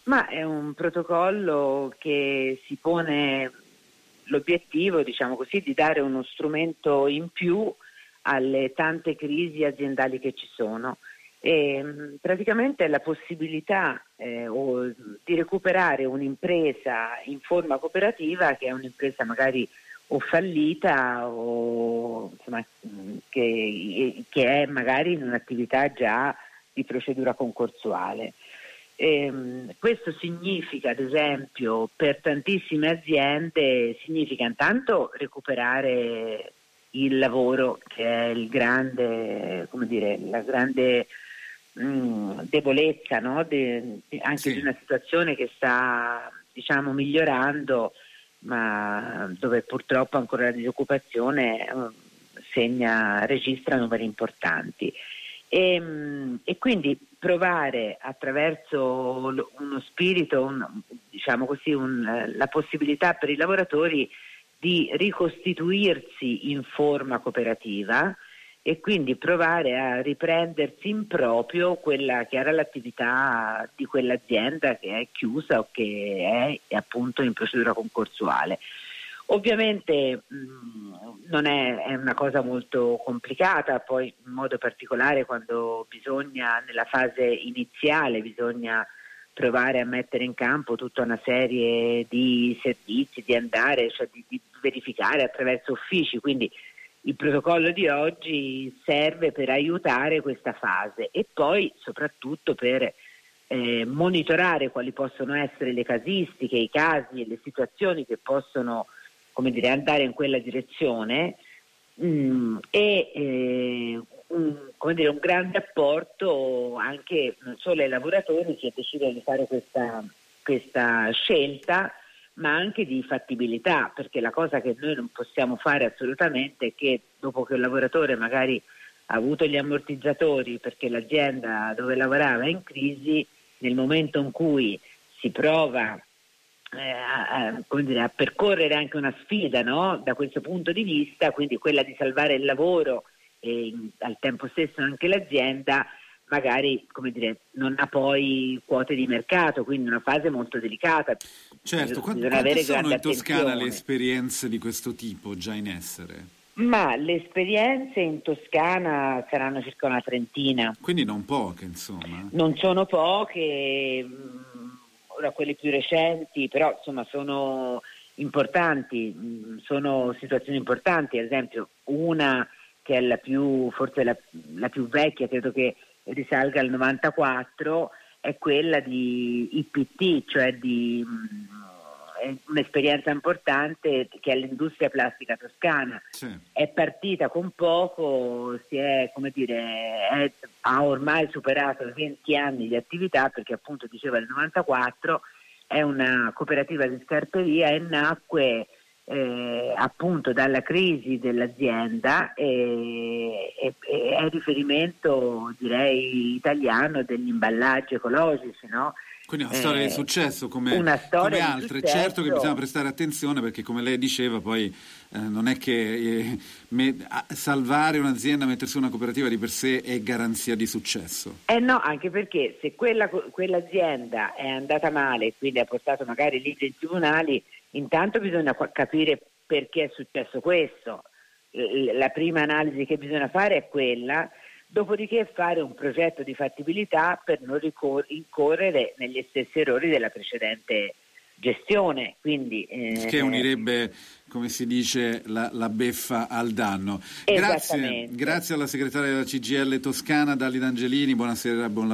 Ma è un protocollo che si pone l'obiettivo, diciamo così, di dare uno strumento in più alle tante crisi aziendali che ci sono. E, praticamente la possibilità di recuperare un'impresa in forma cooperativa, che è un'impresa magari o fallita o insomma, che è magari in un'attività già di procedura concorsuale. Questo significa, ad esempio, per tantissime aziende, significa intanto recuperare il lavoro, che è il grande, come dire, la grande debolezza, no? Anche di una situazione che sta, diciamo, migliorando, ma dove purtroppo ancora la disoccupazione registra numeri importanti. E quindi provare attraverso uno spirito, diciamo così, la possibilità per i lavoratori di ricostituirsi in forma cooperativa e quindi provare a riprendersi in proprio quella che era l'attività di quell'azienda che è chiusa o che è appunto in procedura concorsuale. Ovviamente non è una cosa molto complicata, poi in modo particolare quando nella fase iniziale bisogna provare a mettere in campo tutta una serie di servizi, di andare, cioè di verificare attraverso uffici, quindi il protocollo di oggi serve per aiutare questa fase e poi soprattutto per monitorare quali possono essere le casistiche, i casi e le situazioni che possono, come dire, andare in quella direzione un grande apporto anche non solo ai lavoratori che decidono di fare questa scelta, ma anche di fattibilità, perché la cosa che noi non possiamo fare assolutamente è che dopo che un lavoratore magari ha avuto gli ammortizzatori perché l'azienda dove lavorava è in crisi, nel momento in cui si prova a percorrere anche una sfida, no? Da questo punto di vista, quindi quella di salvare il lavoro e al tempo stesso anche l'azienda, magari, come dire, non ha poi quote di mercato, quindi una fase molto delicata. Certo, quante sono in Toscana le esperienze di questo tipo già in essere? Ma le esperienze in Toscana saranno circa una trentina. Quindi non poche, insomma. Non sono poche, ora quelle più recenti, però insomma sono importanti, sono situazioni importanti, ad esempio una che è forse la più vecchia, credo che risalga al 94, è quella di IPT, cioè di un'esperienza importante che è l'industria plastica toscana. Sì. È partita con poco, ha ormai superato i 20 anni di attività, perché appunto diceva il 94 è una cooperativa di scarperia e nacque appunto dalla crisi dell'azienda e è riferimento, direi, italiano degli imballaggi ecologici, no? Quindi è una storia di successo come altre. Successo. Certo che bisogna prestare attenzione perché, come lei diceva, poi non è che salvare un'azienda, mettere su una cooperativa di per sé è garanzia di successo. No, anche perché se quell'azienda è andata male e quindi ha portato magari liti in tribunali, intanto bisogna capire perché è successo questo. La prima analisi che bisogna fare è quella. Dopodiché fare un progetto di fattibilità per non incorrere negli stessi errori della precedente gestione. Quindi, che unirebbe, come si dice, la beffa al danno. Grazie alla segretaria della CGIL Toscana, Dalida Angelini, buonasera, buon lavoro.